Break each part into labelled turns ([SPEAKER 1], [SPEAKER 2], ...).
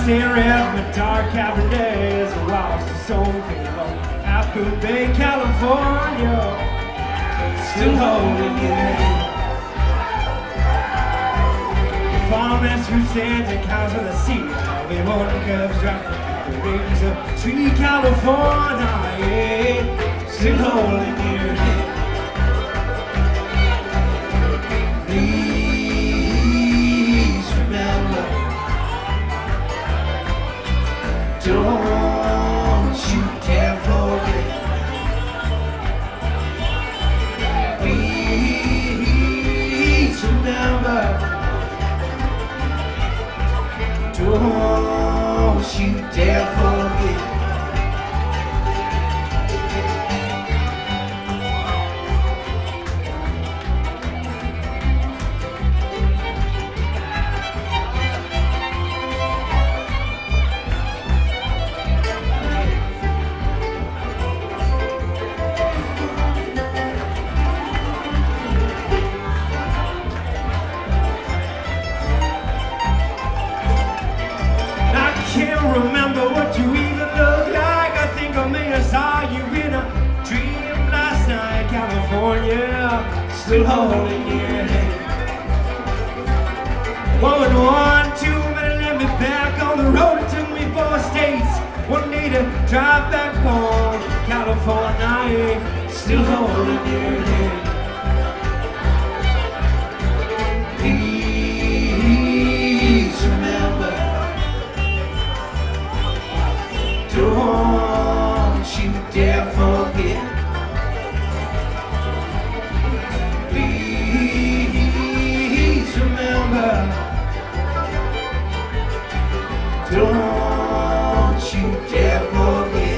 [SPEAKER 1] stare at my dark Cabernet as I watch the sun fade low. Apple Bay, California, still holding your hand. Farmers who stands and cows with the sea. We want the curves dropping the rings of tree, California, yeah, still holding your hand. Please remember, don't you dare forget. Please remember, don't you dare forget. Remember what you even look like. I think I may have saw you in a dream last night. California, still holding your hand. 112, but let me back on the road. It took me 4 states, 1 day to drive back home. California, still holding your hand. Please remember, don't you dare forget. Please remember, don't you dare forget.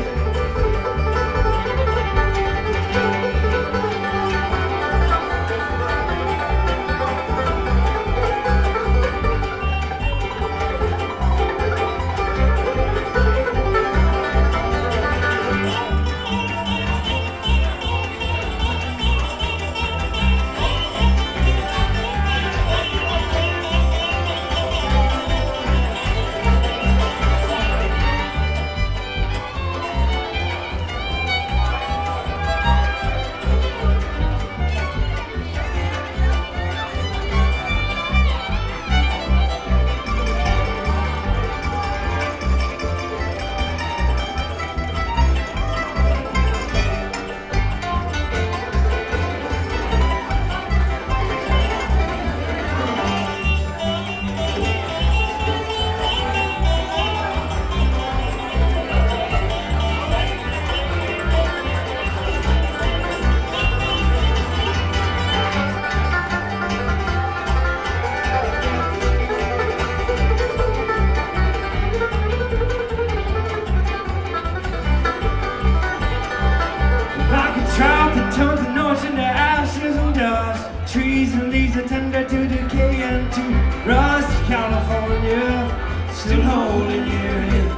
[SPEAKER 1] Turns the noise into ashes and dust. Trees and leaves are tender to decay and to rust. California, still holding your hand.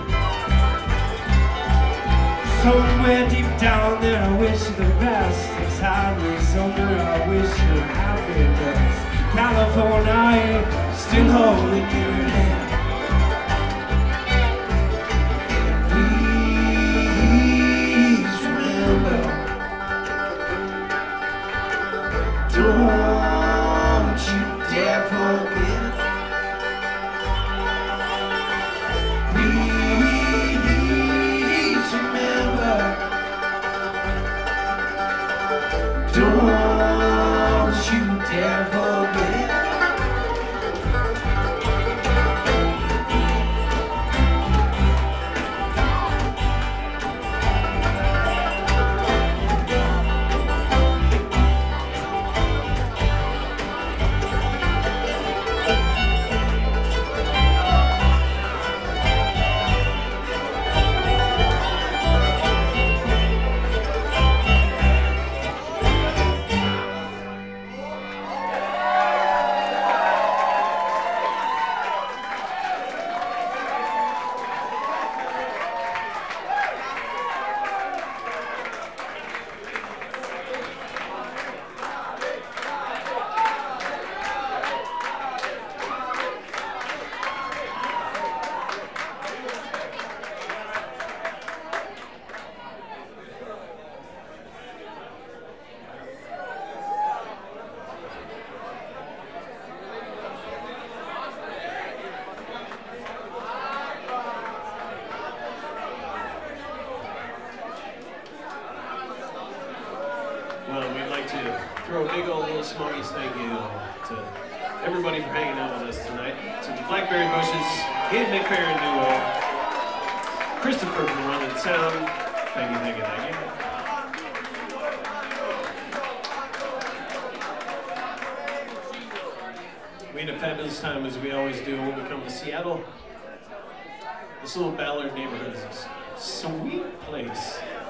[SPEAKER 1] Somewhere deep down there, I wish you the best. It's hardly summer, I wish you happiness. California, still holding your hand. Don't you dare forget. Please remember, don't you dare forget.
[SPEAKER 2] Well, we'd like to throw a big old little Smoggies thank you to everybody for hanging out with us tonight. To the Blackberry Bushes, Gabe McFerrin Duo, Christopher from Running Sound. Thank you, thank you, thank you. We had a fabulous time, as we always do when we come to Seattle. This little Ballard neighborhood is a sweet place.